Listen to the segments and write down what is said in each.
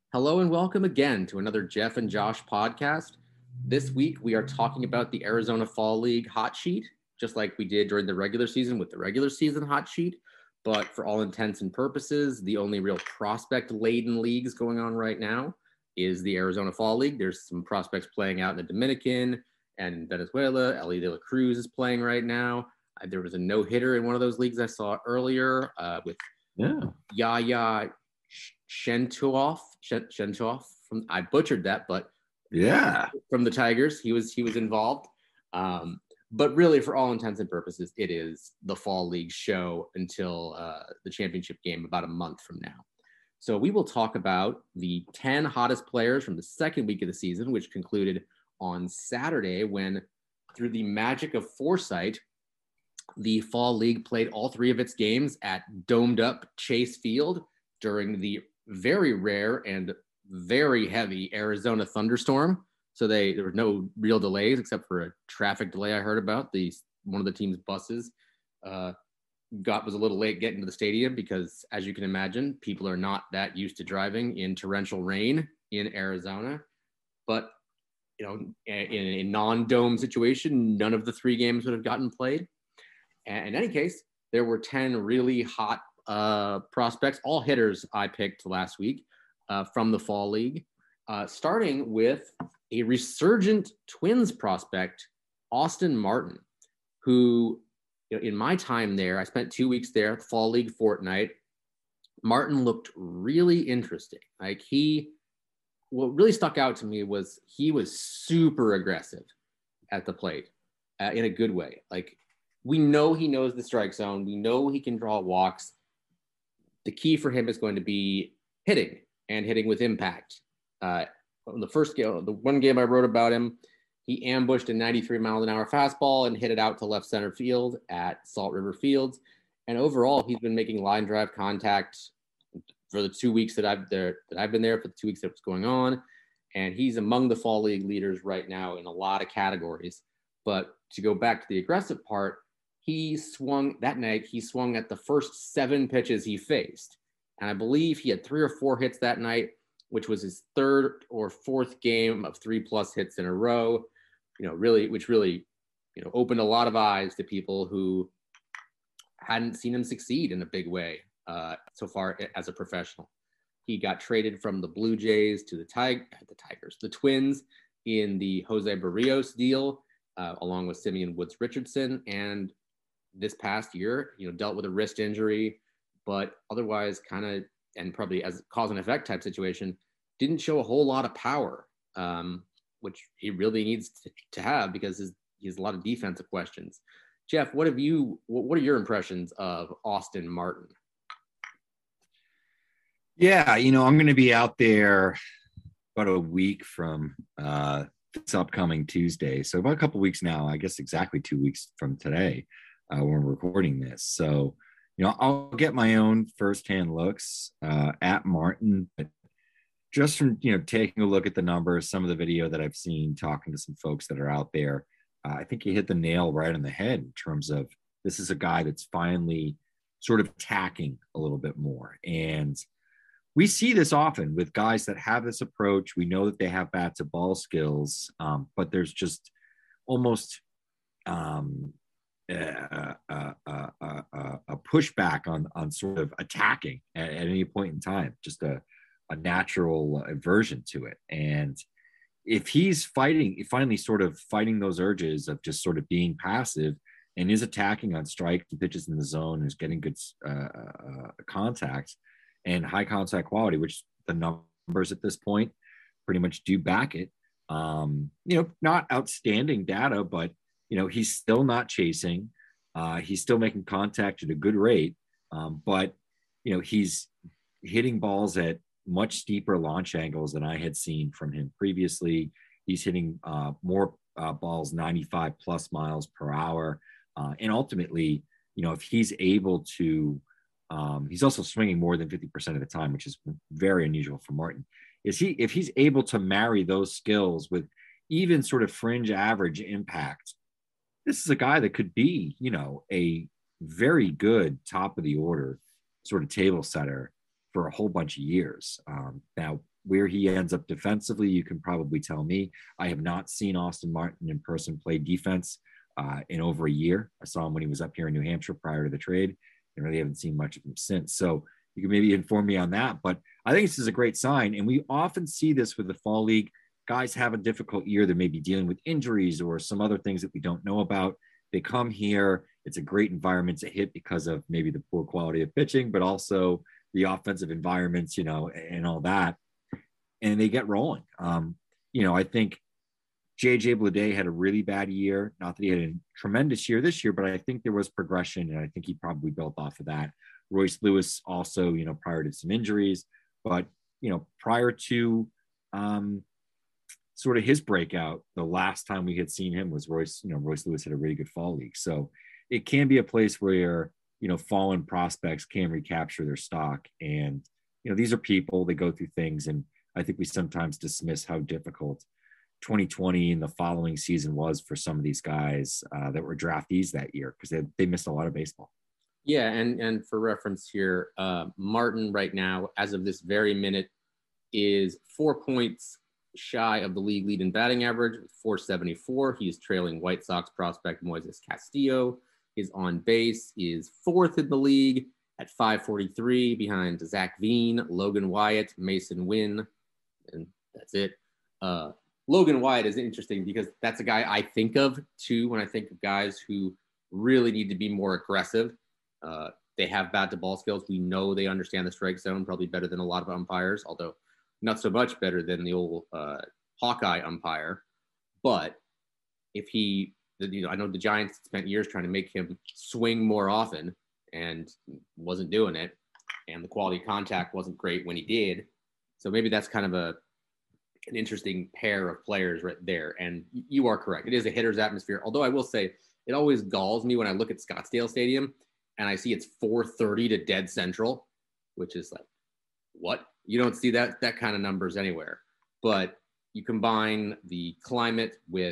Hello and welcome again to another Jeff and Josh podcast. This week we are talking about the Arizona Fall League hot sheet, just like we did during the regular season with the regular season hot sheet. But for all intents and purposes, the only real prospect-laden leagues going on right now is the Arizona Fall League. There's some prospects playing out in the Dominican and Venezuela. Ellie De La Cruz is playing right now. There was a no-hitter in one of those leagues I saw earlier with Yaya Shentuoff from, I butchered that, but from the Tigers, he was involved. But really, for all intents and purposes, it is the Fall League show until the championship game about a month from now. So we will talk about the 10 hottest players from the second week of the season, which concluded on Saturday when, through the magic of foresight, the Fall League played all three of its games at domed up Chase Field during the very rare and very heavy Arizona thunderstorm. So there were no real delays except for a traffic delay I heard about. One of the team's buses was a little late getting to the stadium because, as you can imagine, people are not that used to driving in torrential rain in Arizona. But in a non-dome situation, none of the three games would have gotten played. And in any case, there were 10 really hot prospects, all hitters I picked last week from the Fall League, starting with a resurgent Twins prospect, Austin Martin, who, in my time there, I spent 2 weeks there, Fall League fortnight. Martin looked really interesting. What really stuck out to me was he was super aggressive at the plate in a good way. We know he knows the strike zone. We know he can draw walks. The key for him is going to be hitting and hitting with impact. The one game I wrote about him, he ambushed a 93 mile an hour fastball and hit it out to left center field at Salt River Fields. And overall, he's been making line drive contact for the 2 weeks that I've been there, for the 2 weeks that was going on. And he's among the Fall League leaders right now in a lot of categories. But to go back to the aggressive part, he swung at the first 7 pitches he faced. And I believe he had 3 or 4 hits that night, which was his third or fourth game of 3+ hits in a row, which really opened a lot of eyes to people who hadn't seen him succeed in a big way so far as a professional. He got traded from the Blue Jays to the Twins in the Jose Barrios deal, along with Simeon Woods Richardson. And this past year, dealt with a wrist injury, but otherwise and probably as cause and effect type situation, didn't show a whole lot of power, which he really needs to have because he has a lot of defensive questions. Jeff, what are your impressions of Austin Martin? Yeah, I'm going to be out there about a week from this upcoming Tuesday. So about a couple weeks now, I guess exactly 2 weeks from today, when we're recording this. So, I'll get my own firsthand looks at Martin, but just from, taking a look at the numbers, some of the video that I've seen, talking to some folks that are out there, I think he hit the nail right on the head in terms of this is a guy that's finally sort of attacking a little bit more. And we see this often with guys that have this approach. We know that they have bat to ball skills, but there's just almost a pushback on sort of attacking at any point in time, just a natural aversion to it. And if he's finally sort of fighting those urges of just sort of being passive and is attacking on strike and pitches in the zone, is getting good contact and high contact quality, which the numbers at this point pretty much do back it. Not outstanding data, but he's still not chasing. He's still making contact at a good rate. But he's hitting balls at much steeper launch angles than I had seen from him previously. He's hitting more balls 95 plus miles per hour. And ultimately, if he's able to, he's also swinging more than 50% of the time, which is very unusual for Martin. If he's able to marry those skills with even sort of fringe average impact, this is a guy that could be, a very good top of the order sort of table setter for a whole bunch of years. Now, where he ends up defensively, you can probably tell me. I have not seen Austin Martin in person play defense in over a year. I saw him when he was up here in New Hampshire prior to the trade, and really haven't seen much of him since. So you can maybe inform me on that. But I think this is a great sign. And we often see this with the fall league. Guys have a difficult year. They may be dealing with injuries or some other things that we don't know about. They come here. It's a great environment to hit because of maybe the poor quality of pitching, but also the offensive environments, you know, and all that. And they get rolling. You know, I think JJ Bleday had a really bad year. Not that he had a tremendous year this year, but I think there was progression, and I think he probably built off of that. Royce Lewis also, you know, prior to some injuries, but, you know, prior to sort of his breakout, the last time we had seen him was Royce Lewis had a really good fall league. So it can be a place where, you know, fallen prospects can recapture their stock. And, you know, these are people, they go through things. And I think we sometimes dismiss how difficult 2020 and the following season was for some of these guys that were draftees that year, because they missed a lot of baseball. Yeah, and for reference here, Martin right now, as of this very minute, is 4 points shy of the league lead in batting average with 474. He is trailing White Sox prospect Moises Castillo. His on base is fourth in the league at 543, behind Zach Veen, Logan Wyatt, Mason Wynn, and that's it. Logan Wyatt is interesting because that's a guy I think of too when I think of guys who really need to be more aggressive. They have bat to ball skills. We know they understand the strike zone probably better than a lot of umpires, although not so much better than the old Hawkeye umpire. But if he, you know, I know the Giants spent years trying to make him swing more often and wasn't doing it. And the quality of contact wasn't great when he did. So maybe that's kind of an interesting pair of players right there. And you are correct. It is a hitter's atmosphere. Although I will say it always galls me when I look at Scottsdale Stadium and I see it's 430 to dead central, which is like, what? You don't see that kind of numbers anywhere. But you combine the climate with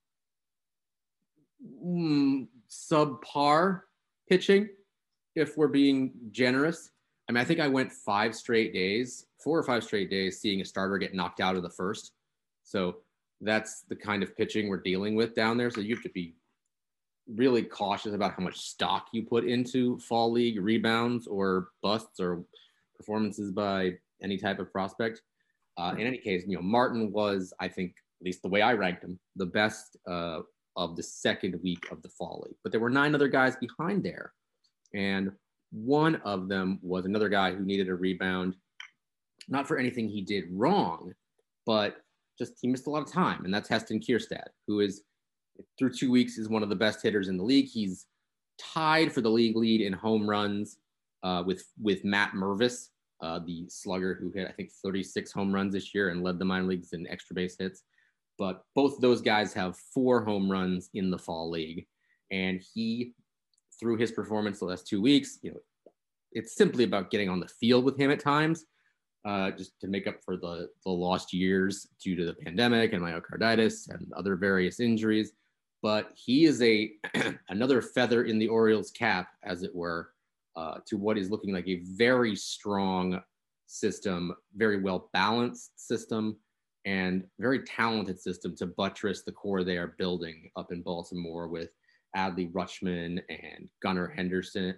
subpar pitching, if we're being generous. I mean, I think I went 4 or 5 straight days, seeing a starter get knocked out of the first. So that's the kind of pitching we're dealing with down there. So you have to be really cautious about how much stock you put into fall league rebounds or busts or performances by any type of prospect. In any case, you know, Martin was, I think, at least the way I ranked him, the best of the second week of the fall league. But there were 9 other guys behind there. And one of them was another guy who needed a rebound, not for anything he did wrong, but just he missed a lot of time. And that's Heston Kjerstad, who is, through 2 weeks, is one of the best hitters in the league. He's tied for the league lead in home runs with Matt Mervis, the slugger who hit, I think, 36 home runs this year and led the minor leagues in extra base hits. But both of those guys have 4 home runs in the fall league. And he, through his performance the last 2 weeks, you know, it's simply about getting on the field with him at times, just to make up for the lost years due to the pandemic and myocarditis and other various injuries. But he is another feather in the Orioles' cap, as it were, to what is looking like a very strong system, very well-balanced system, and very talented system to buttress the core they are building up in Baltimore with Adley Rutschman and Gunnar Henderson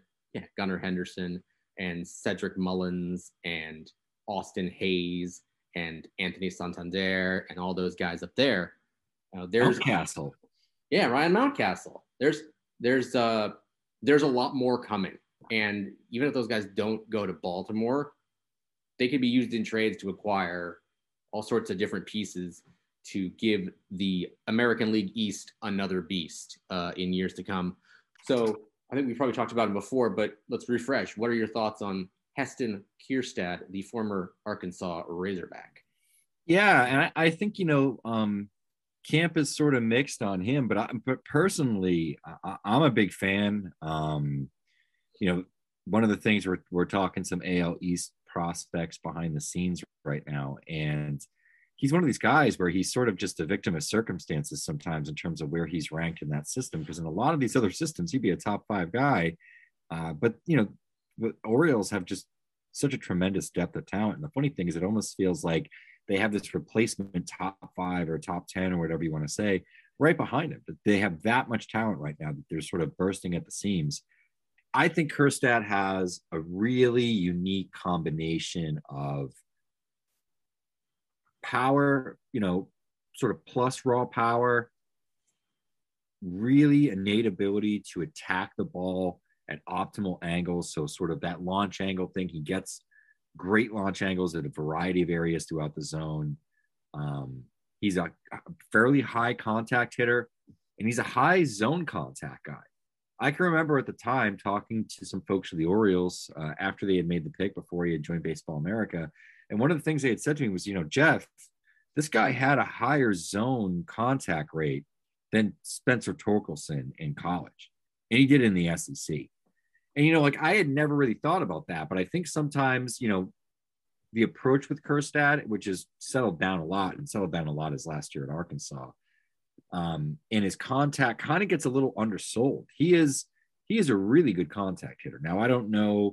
and Cedric Mullins and Austin Hayes and Anthony Santander and all those guys up there. There's Mountcastle. Yeah, Ryan Mountcastle. There's a lot more coming. And even if those guys don't go to Baltimore, they could be used in trades to acquire all sorts of different pieces to give the American League East another beast in years to come. So I think we probably talked about him before, but let's refresh. What are your thoughts on Heston Kjerstad, the former Arkansas Razorback? Yeah, and I think, you know, camp is sort of mixed on him, but personally, I'm a big fan. You know, one of the things we're talking some AL East prospects behind the scenes right now, and he's one of these guys where he's sort of just a victim of circumstances sometimes in terms of where he's ranked in that system. Because in a lot of these other systems, he'd be a top 5 guy, but you know, the Orioles have just such a tremendous depth of talent. And the funny thing is, it almost feels like they have this replacement top 5 or top 10 or whatever you want to say right behind him. But they have that much talent right now that they're sort of bursting at the seams. I think Kjerstad has a really unique combination of power, sort of plus raw power, really innate ability to attack the ball at optimal angles. So sort of that launch angle thing, he gets great launch angles at a variety of areas throughout the zone. He's a fairly high contact hitter, and he's a high zone contact guy. I can remember at the time talking to some folks of the Orioles after they had made the pick before he had joined Baseball America. And one of the things they had said to me was, Jeff, this guy had a higher zone contact rate than Spencer Torkelson in college. And he did it in the SEC. And, I had never really thought about that, but I think sometimes, the approach with Kjerstad, which has settled down a lot his last year at Arkansas, and his contact kind of gets a little undersold. He is a really good contact hitter. Now, I don't know,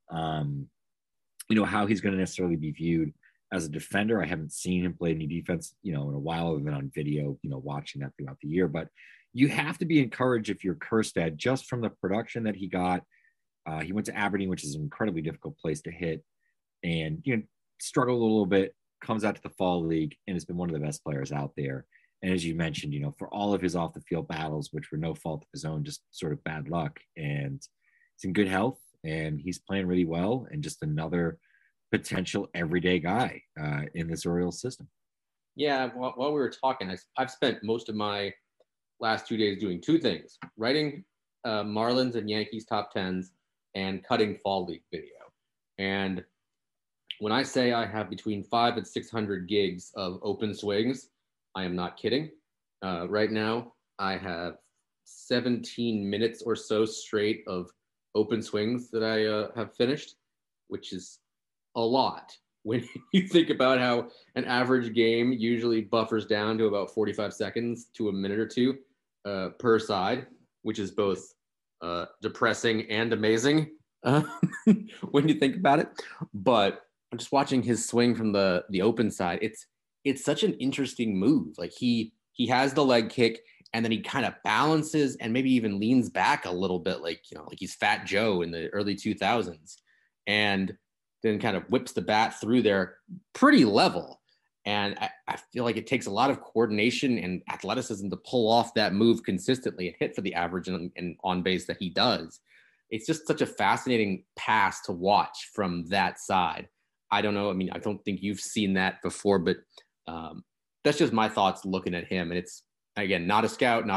how he's going to necessarily be viewed as a defender. I haven't seen him play any defense, in a while, other than on video, watching that throughout the year. But you have to be encouraged if you're Kjerstad, just from the production that he got. He went to Aberdeen, which is an incredibly difficult place to hit, and struggled a little bit, comes out to the fall league, and has been one of the best players out there. And as you mentioned, for all of his off the field battles, which were no fault of his own, just sort of bad luck, and he's in good health and he's playing really well, and just another potential everyday guy in this Orioles system. Yeah, while we were talking, I've spent most of my last 2 days doing two things: writing Marlins and Yankees top 10s and cutting fall league video. And when I say I have between 500 and 600 gigs of open swings, I am not kidding. Right now, I have 17 minutes or so straight of open swings that I have finished, which is a lot when you think about how an average game usually buffers down to about 45 seconds to a minute or two per side, which is both depressing and amazing when you think about it. But I'm just watching his swing from the open side. It's such an interesting move. Like he has the leg kick, and then he kind of balances and maybe even leans back a little bit, like he's Fat Joe in the early 2000s, and then kind of whips the bat through there pretty level. And I feel like it takes a lot of coordination and athleticism to pull off that move consistently and hit for the average and on base that he does. It's just such a fascinating pass to watch from that side. I don't know. I mean, I don't think you've seen that before, but that's just my thoughts looking at him. And it's, again, not a scout,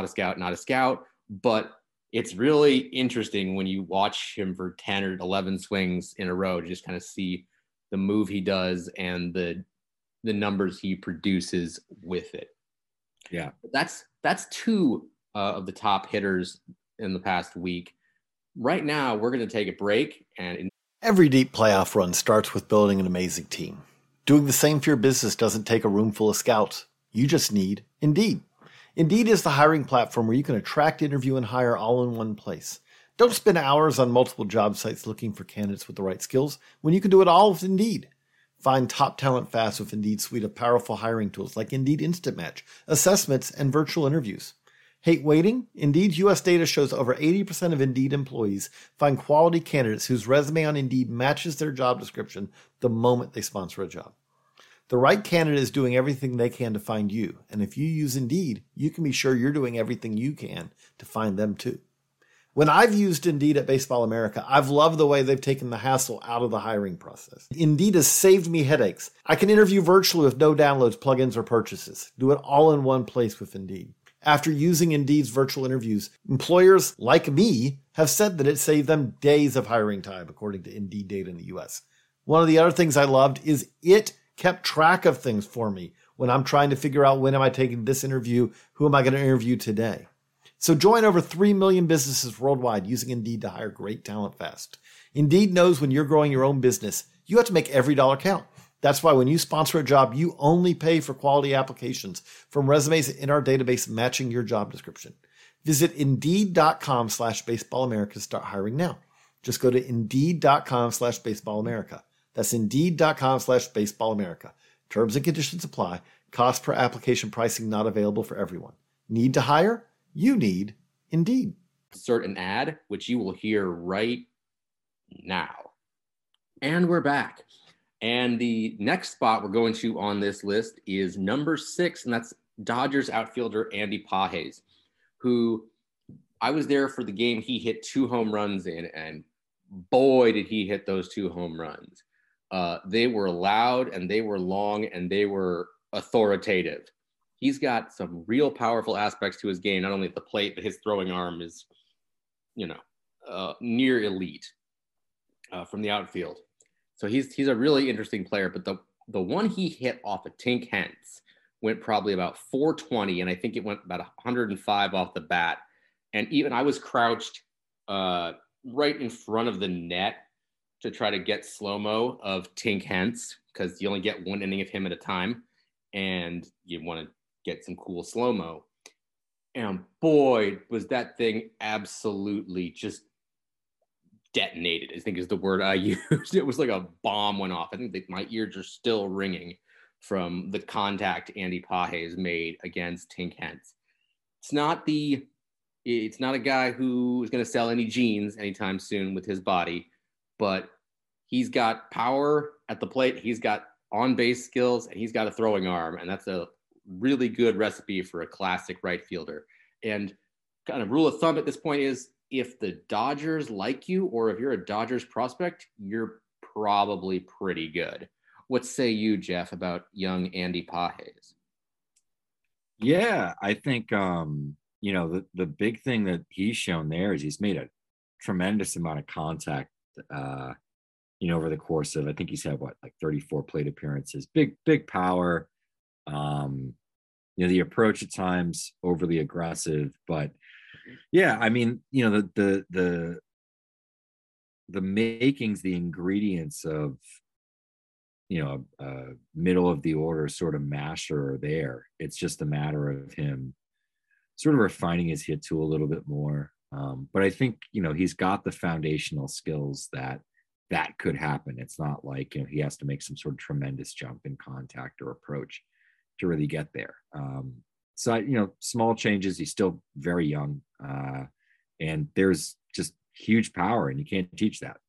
but it's really interesting when you watch him for 10 or 11 swings in a row to just kind of see the move he does and the numbers he produces with it. Yeah. That's two of the top hitters in the past week. Right now, we're going to take a break. And every deep playoff run starts with building an amazing team. Doing the same for your business doesn't take a room full of scouts. You just need Indeed. Indeed is the hiring platform where you can attract, interview, and hire all in one place. Don't spend hours on multiple job sites looking for candidates with the right skills when you can do it all with Indeed. Find top talent fast with Indeed's suite of powerful hiring tools like Indeed Instant Match, assessments, and virtual interviews. Hate waiting? Indeed's U.S. data shows over 80% of Indeed employees find quality candidates whose resume on Indeed matches their job description the moment they sponsor a job. The right candidate is doing everything they can to find you, and if you use Indeed, you can be sure you're doing everything you can to find them too. When I've used Indeed at Baseball America, I've loved the way they've taken the hassle out of the hiring process. Indeed has saved me headaches. I can interview virtually with no downloads, plugins, or purchases. Do it all in one place with Indeed. After using Indeed's virtual interviews, employers like me have said that it saved them days of hiring time, according to Indeed data in the U.S. One of the other things I loved is it kept track of things for me when I'm trying to figure out when am I taking this interview, who am I going to interview today. So join over 3 million businesses worldwide using Indeed to hire great talent fast. Indeed knows when you're growing your own business, you have to make every dollar count. That's why when you sponsor a job, you only pay for quality applications from resumes in our database matching your job description. Visit Indeed.com/BaseballAmerica to start hiring now. Just go to Indeed.com/BaseballAmerica. That's Indeed.com/BaseballAmerica. Terms and conditions apply. Cost per application pricing not available for everyone. Need to hire? You need Indeed. Insert an ad, which you will hear right now. And we're back. And the next spot we're going to on this list is number 6, and that's Dodgers outfielder Andy Pages, who I was there for the game he hit 2 home runs in, and boy, did he hit those 2 home runs. They were loud, and they were long, and they were authoritative. He's got some real powerful aspects to his game, not only at the plate, but his throwing arm is, near elite from the outfield. So he's a really interesting player, but the one he hit off of Tink Hence went probably about 420, and I think it went about 105 off the bat. And even I was crouched right in front of the net to try to get slow-mo of Tink Hence, because you only get one inning of him at a time, and you want to get some cool slow-mo. And boy, was that thing absolutely just detonated, I think is the word I used. It was like a bomb went off. I think that my ears are still ringing from the contact Andy Pages made against Tink Hence. It's not a guy who is going to sell any jeans anytime soon with his body, but he's got power at the plate. He's got on-base skills, and he's got a throwing arm, and that's a really good recipe for a classic right fielder. And kind of rule of thumb at this point is, if the Dodgers like you, or if you're a Dodgers prospect, you're probably pretty good. What say you, Jeff, about young Andy Pages? Yeah, I think, the big thing that he's shown there is he's made a tremendous amount of contact, over the course of, I think he's had 34 plate appearances, big power. The approach at times overly aggressive, but yeah, I mean, the makings, the ingredients of, a middle of the order sort of masher are there. It's just a matter of him sort of refining his hit tool a little bit more. But I think, he's got the foundational skills that could happen. It's not like, he has to make some sort of tremendous jump in contact or approach to really get there. So, small changes. He's still very young. And there's just huge power, and you can't teach that.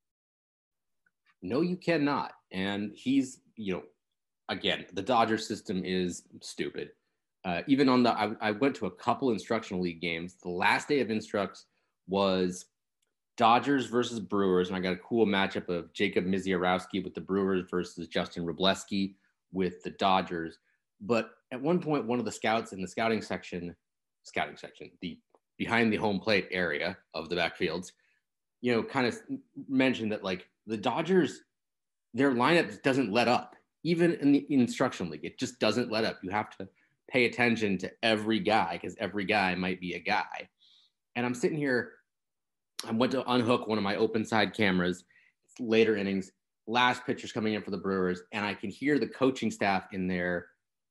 No, you cannot. And he's, again, the Dodgers system is stupid. Even on I went to a couple instructional league games. The last day of instructs was Dodgers versus Brewers, and I got a cool matchup of Jacob Misiorowski with the Brewers versus Justin Wroblewski with the Dodgers. But at one point, one of the scouts in the scouting section, the behind the home plate area of the backfields, kind of mentioned that the Dodgers, their lineup doesn't let up. Even in the instructional league, it just doesn't let up. You have to pay attention to every guy, because every guy might be a guy. And I'm sitting here, I went to unhook one of my open side cameras. It's later innings, last pitcher's coming in for the Brewers, and I can hear the coaching staff in there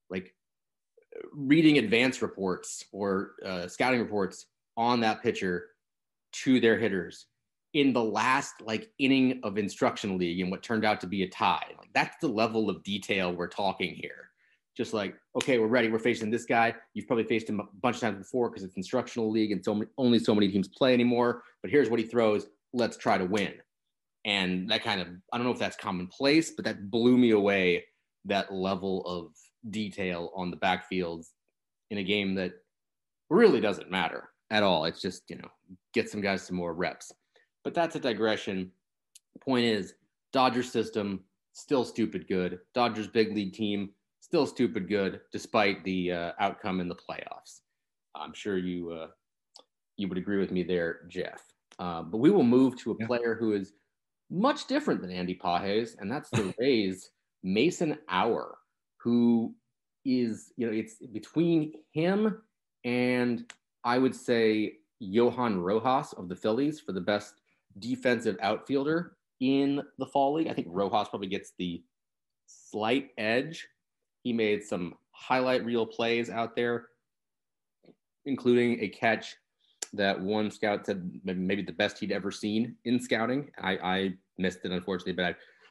reading advance reports or scouting reports on that pitcher to their hitters in the last inning of instructional league, and what turned out to be a tie. That's the level of detail we're talking here. Just okay, we're ready. We're facing this guy. You've probably faced him a bunch of times before because it's instructional league and only so many teams play anymore. But here's what he throws. Let's try to win. And that kind of, I don't know if that's commonplace, but that blew me away, that level of detail on the backfields in a game that really doesn't matter at all. It's just, get some guys some more reps. But that's a digression. The point is, Dodgers system, still stupid good. Dodgers big league team, still stupid good, despite the outcome in the playoffs. I'm sure you would agree with me there, Jeff. But we will move to a player who is much different than Andy Pages, and that's the Rays' Mason Auer, who is, it's between him and I would say Johan Rojas of the Phillies for the best defensive outfielder in the fall league. I think Rojas probably gets the slight edge. He made some highlight reel plays out there, including a catch that one scout said maybe the best he'd ever seen in scouting. I missed it, unfortunately, but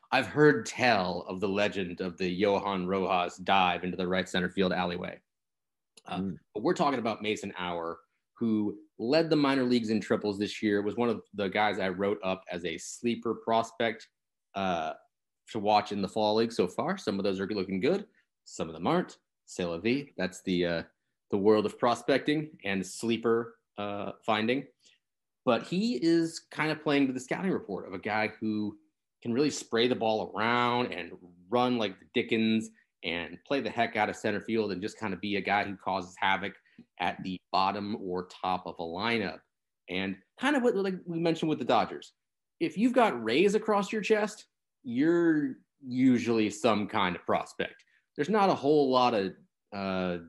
I've heard tell of the legend of the Johan Rojas dive into the right center field alleyway. But we're talking about Mason Auer, who led the minor leagues in triples this year, was one of the guys I wrote up as a sleeper prospect to watch in the fall league so far. Some of those are looking good. Some of them aren't. C'est la vie. That's the world of prospecting and sleeper finding. But he is kind of playing to the scouting report of a guy who can really spray the ball around and run like the Dickens and play the heck out of center field and just kind of be a guy who causes havoc at the bottom or top of a lineup. And kind of what like we mentioned with the Dodgers, if you've got rays across your chest, you're usually some kind of prospect. There's not a whole lot of,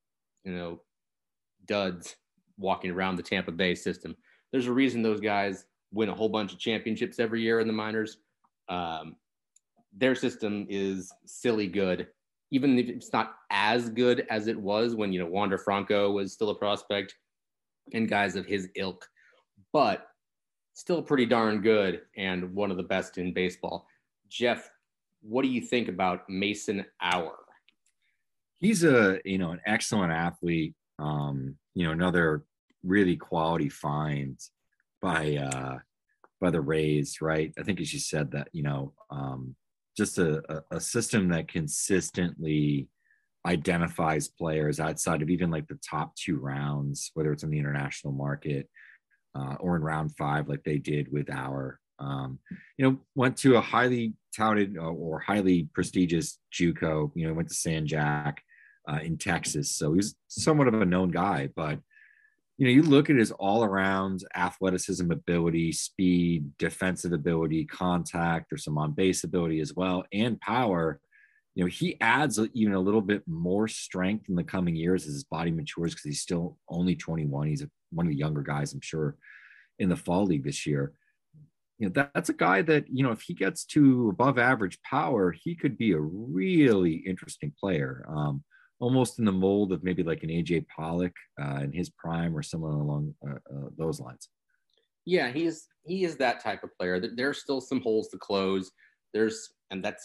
duds walking around the Tampa Bay system. There's a reason those guys win a whole bunch of championships every year in the minors. Their system is silly good, even if it's not as good as it was when, Wander Franco was still a prospect and guys of his ilk, but still pretty darn good and one of the best in baseball. Jeff, what do you think about Mason Auer? He's an excellent athlete. Another really quality find by the Rays, right? I think as you said that, just a system that consistently identifies players outside of even like the top 2 rounds, whether it's in the international market or in round 5, like they did with Auer. Went to a highly touted or highly prestigious JUCO, went to San Jack in Texas. So he's somewhat of a known guy, but you look at his all-around athleticism, ability, speed, defensive ability, contact, there's some on-base ability as well, and power. He adds even a little bit more strength in the coming years as his body matures because he's still only 21. He's one of the younger guys, I'm sure, in the fall league this year. That's a guy that, if he gets to above average power, he could be a really interesting player. Almost in the mold of maybe like an AJ Pollock in his prime or someone along those lines. Yeah, he is that type of player. There's still some holes to close. And that's,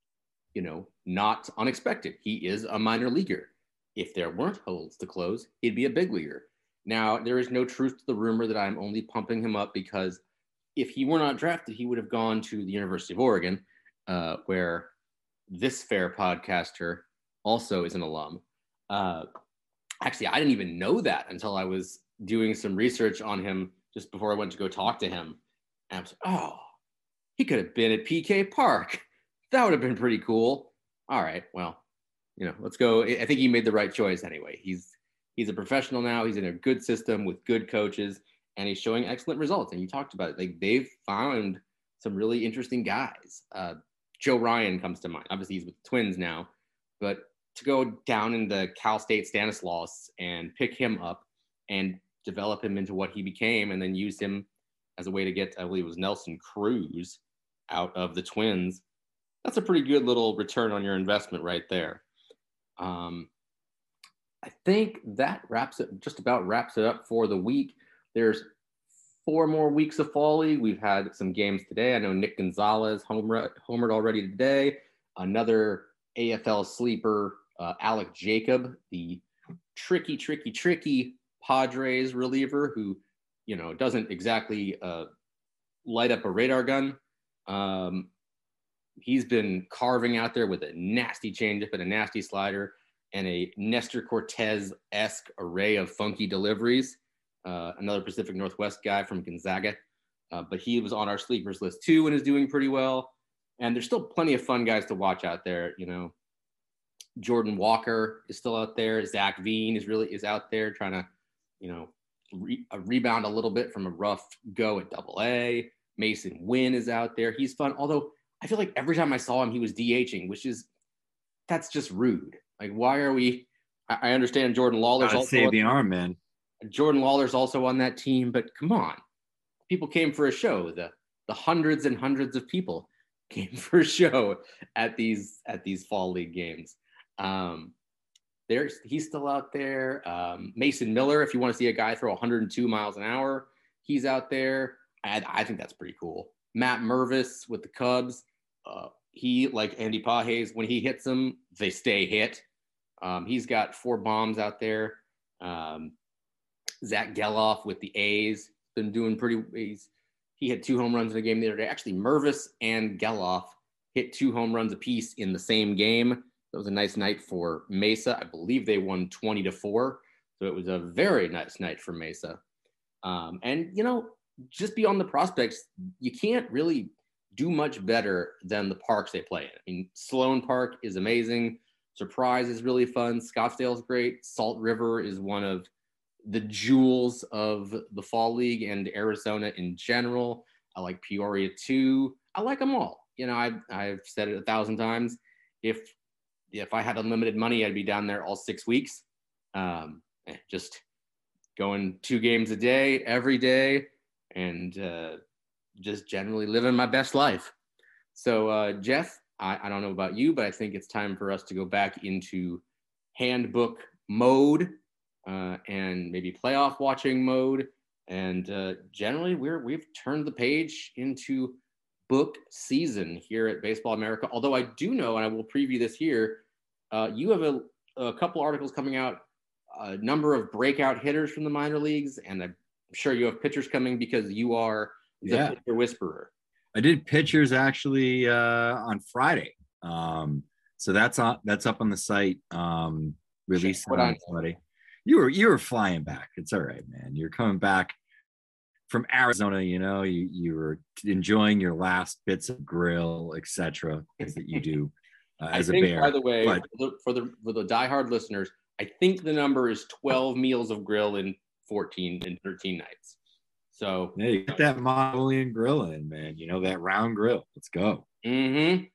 not unexpected. He is a minor leaguer. If there weren't holes to close, he'd be a big leaguer. Now, there is no truth to the rumor that I'm only pumping him up because if he were not drafted, he would have gone to the University of Oregon, where this fair podcaster also is an alum. Actually, I didn't even know that until I was doing some research on him just before I went to go talk to him. And I was like, oh, he could have been at PK Park. That would have been pretty cool. All right, well, let's go. I think he made the right choice anyway. He's a professional now. He's in a good system with good coaches, and he's showing excellent results. And you talked about it. Like, they've found some really interesting guys. Joe Ryan comes to mind. Obviously, he's with the Twins now, but to go down into Cal State Stanislaus and pick him up and develop him into what he became and then use him as a way to get, I believe it was Nelson Cruz out of the Twins. That's a pretty good little return on your investment right there. I think that just about wraps it up for the week. There's 4 more weeks of fall league. We've had some games today. I know Nick Gonzalez homered already today. Another AFL sleeper, Alec Jacob, the tricky Padres reliever who, doesn't exactly light up a radar gun. He's been carving out there with a nasty changeup and a nasty slider and a Nestor Cortez-esque array of funky deliveries. Another Pacific Northwest guy from Gonzaga. But he was on our sleepers list too and is doing pretty well. And there's still plenty of fun guys to watch out there. Jordan Walker is still out there. Zach Veen is out there trying to, rebound a little bit from a rough go at AA. Mason Wynn is out there. He's fun. Although I feel like every time I saw him, he was DHing, that's just rude. Like, why are we? I understand Jordan Lawler's also save the arm, man. Jordan Lawler's also on that team, but come on, people came for a show. The hundreds and hundreds of people came for a show at these fall league games. He's still out there. Mason Miller, if you want to see a guy throw 102 miles an hour, he's out there. I think that's pretty cool. Matt Mervis with the Cubs. he, like Andy Pages, when he hits them, they stay hit. He's got 4 bombs out there. Zach Geloff with the A's been doing he had 2 home runs in a game the other day. Actually, Mervis and Geloff hit 2 home runs apiece in the same game. That was a nice night for Mesa. I believe they won 20-4. So it was a very nice night for Mesa. And, just beyond the prospects, you can't really do much better than the parks they play in. I mean, Sloan Park is amazing. Surprise is really fun. Scottsdale is great. Salt River is one of the jewels of the Fall League and Arizona in general. I like Peoria too. I like them all. I've said it 1,000 times. If I had unlimited money, I'd be down there all 6 weeks. Just going 2 games a day, every day, and just generally living my best life. So, Jeff, I don't know about you, but I think it's time for us to go back into handbook mode and maybe playoff watching mode. And generally, we've turned the page into book season here at Baseball America. Although I do know, and I will preview this here, you have a couple articles coming out, a number of breakout hitters from the minor leagues, and I'm sure you have pitchers coming because you are the pitcher whisperer. I did pitchers actually on Friday. So that's up on the site. Released on Friday. You were flying back. It's all right, man. You're coming back from Arizona. You were enjoying your last bits of grill, etc. that you do as a bear. By the way, for the diehard listeners, I think the number is 12 meals of grill in 13 nights. So yeah, you got that Mongolian grill in, man. That round grill. Let's go. Mm-hmm.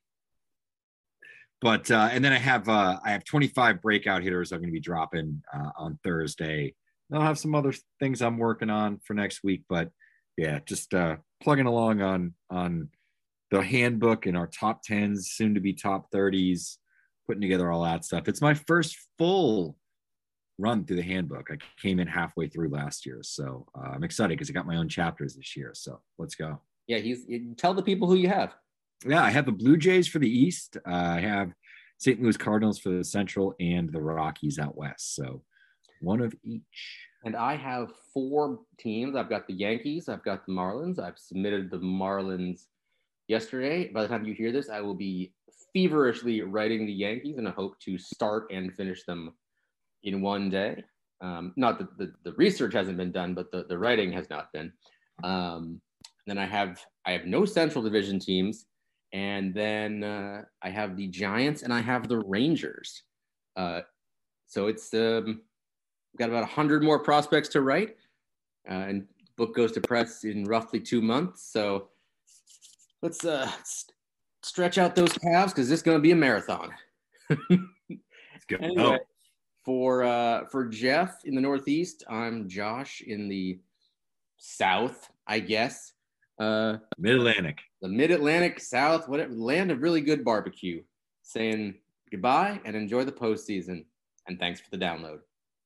But and then I have 25 breakout hitters I'm going to be dropping on Thursday. I'll have some other things I'm working on for next week, but yeah, just plugging along on the handbook and our top 10s, soon to be top 30s, putting together all that stuff. It's my first full run through the handbook. I came in halfway through last year, so I'm excited because I got my own chapters this year. So let's go. Yeah, tell the people who you have. Yeah, I have the Blue Jays for the East. I have St. Louis Cardinals for the Central and the Rockies out West. So one of each. And I have 4 teams. I've got the Yankees. I've got the Marlins. I've submitted the Marlins yesterday. By the time you hear this, I will be feverishly writing the Yankees, and I hope to start and finish them in one day. Not that the research hasn't been done, but the writing has not been. Then I have no Central Division teams. And then I have the Giants and I have the Rangers. So it's got about 100 more prospects to write. And book goes to press in roughly 2 months. So let's stretch out those calves because this is going to be a marathon. Let's go. Anyway, for Jeff in the Northeast, I'm Josh in the South, I guess. Mid-Atlantic. The Mid-Atlantic, South, whatever, land of really good barbecue. Saying goodbye and enjoy the postseason. And thanks for the download.